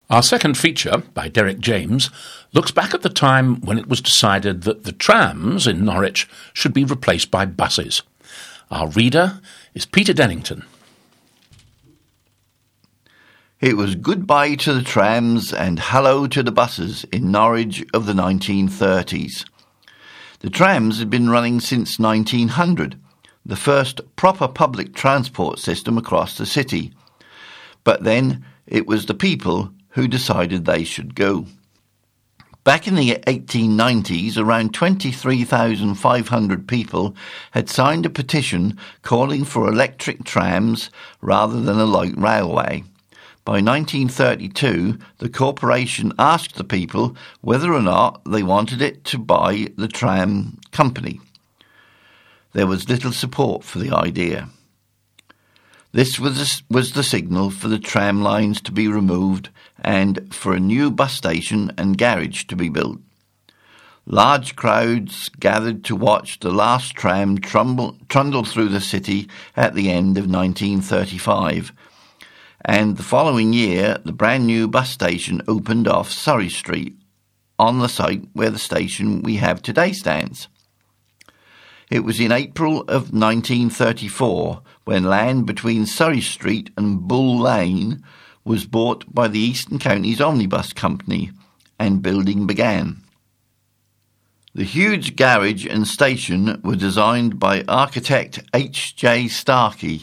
Our second feature, by Derek James, looks back at the time when it was decided that the trams in Norwich should be replaced by buses. Our reader is Peter Dennington. It was goodbye to the trams and hello to the buses in Norwich of the 1930s. The trams had been running since 1900, the first proper public transport system across the city. But then it was the people who decided they should go. Back in the 1890s, around 23,500 people had signed a petition calling for electric trams rather than a light railway. By 1932, the corporation asked the people whether or not they wanted it to buy the tram company. There was little support for the idea. This was the signal for the tram lines to be removed and for a new bus station and garage to be built. Large crowds gathered to watch the last tram trundle through the city at the end of 1935, and the following year the brand new bus station opened off Surrey Street, on the site where the station we have today stands. It was in April of 1934 when land between Surrey Street and Bull Lane was bought by the Eastern Counties Omnibus Company, and building began. The huge garage and station were designed by architect H.J. Starkey,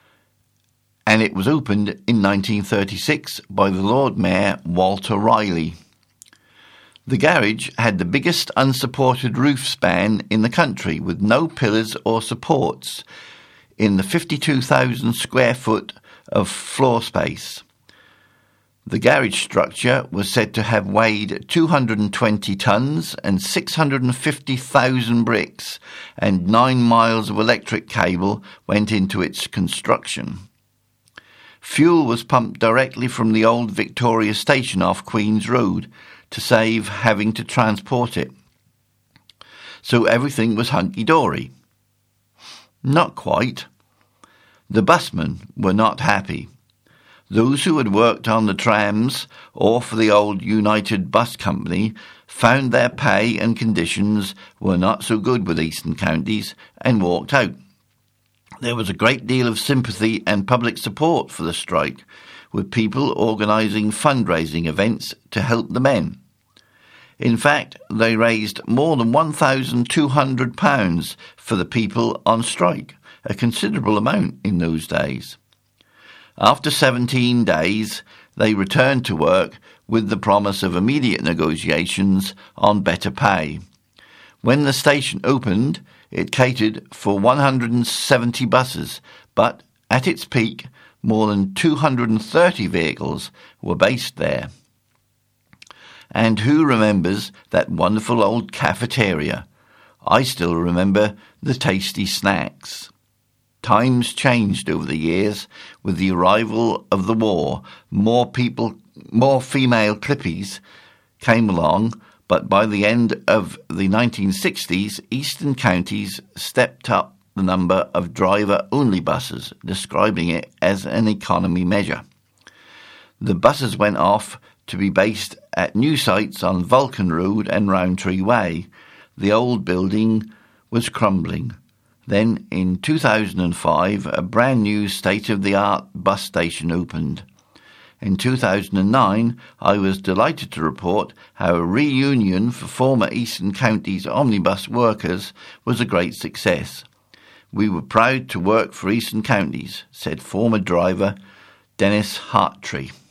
and it was opened in 1936 by the Lord Mayor Walter Riley. The garage had the biggest unsupported roof span in the country, with no pillars or supports in the 52,000 square foot of floor space. The garage structure was said to have weighed 220 tons and 650,000 bricks, and 9 miles of electric cable went into its construction. Fuel was pumped directly from the old Victoria station off Queen's Road to save having to transport it. So everything was hunky-dory. Not quite. The busmen were not happy. Those who had worked on the trams or for the old United Bus Company found their pay and conditions were not so good with Eastern Counties and walked out. There was a great deal of sympathy and public support for the strike, with people organising fundraising events to help the men. In fact, they raised more than £1,200 for the people on strike, a considerable amount in those days. After 17 days, they returned to work with the promise of immediate negotiations on better pay. When the station opened, it catered for 170 buses, but at its peak, more than 230 vehicles were based there. And who remembers that wonderful old cafeteria? I still remember the tasty snacks. Times changed over the years. With the arrival of the war, more female clippies came along, but by the end of the 1960s, Eastern Counties stepped up the number of driver-only buses, describing it as an economy measure. The buses went off to be based at new sites on Vulcan Road and Rowntree Way. The old building was crumbling. Then, in 2005, a brand new state-of-the-art bus station opened. In 2009, I was delighted to report how a reunion for former Eastern Counties omnibus workers was a great success. We were proud to work for Eastern Counties, said former driver Dennis Hartree.